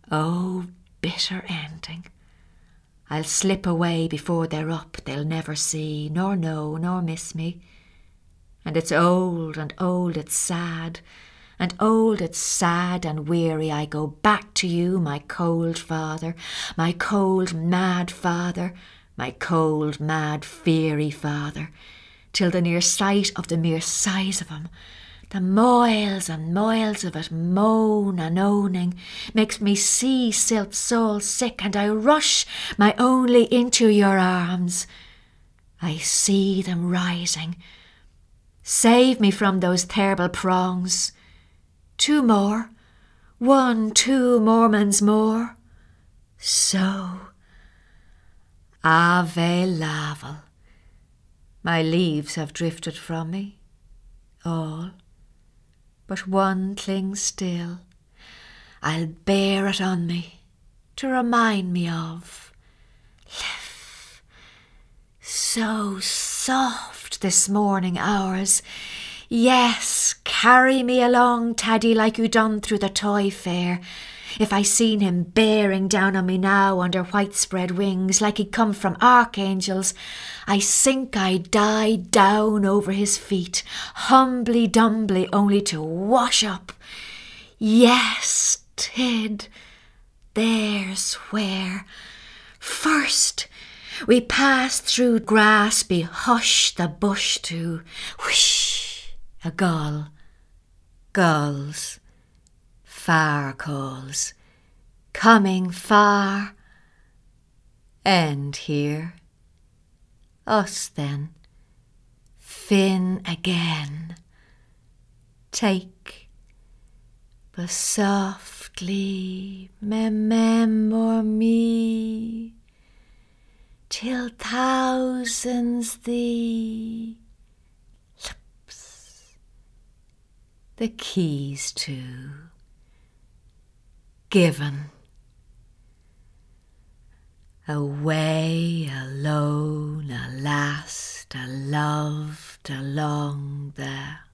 Oh, bitter ending. I'll slip away before they're up, they'll never see, nor know, nor miss me. And it's old, and old it's sad, and old it's sad and weary I go back to you, my cold father, my cold mad father, my cold mad fiery father, till the near sight of the mere size of him, the moils and moils of it moan and owning, makes me see silk soul sick, and I rush my only into your arms. I see them rising. Save me from those terrible prongs. 2 more, 1, 2 Mormons more. So, Ave Laval. My leaves have drifted from me, all, but one clings still. I'll bear it on me to remind me of. Live, so soft this morning hours. Yes, carry me along, Taddy, like you done through the toy fair. If I seen him bearing down on me now under white spread wings, like he'd come from archangels, I think I'd die down over his feet, humbly dumbly, only to wash up. Yes, Tid, there's where. First, we passed through grass be hush the bush to whoosh, a gull, gulls, far calls, coming far, end here. Us then, fin again, take, but softly, memor me, till thousands thee lips, the keys to, given. Away alone, a last, a loved along the